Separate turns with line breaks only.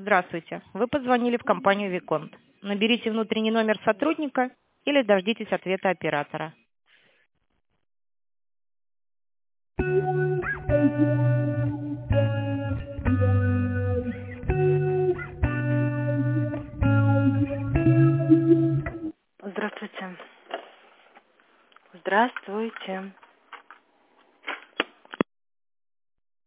Здравствуйте. Вы позвонили в компанию Виконт. Наберите внутренний номер сотрудника или дождитесь ответа оператора.
Здравствуйте. Здравствуйте.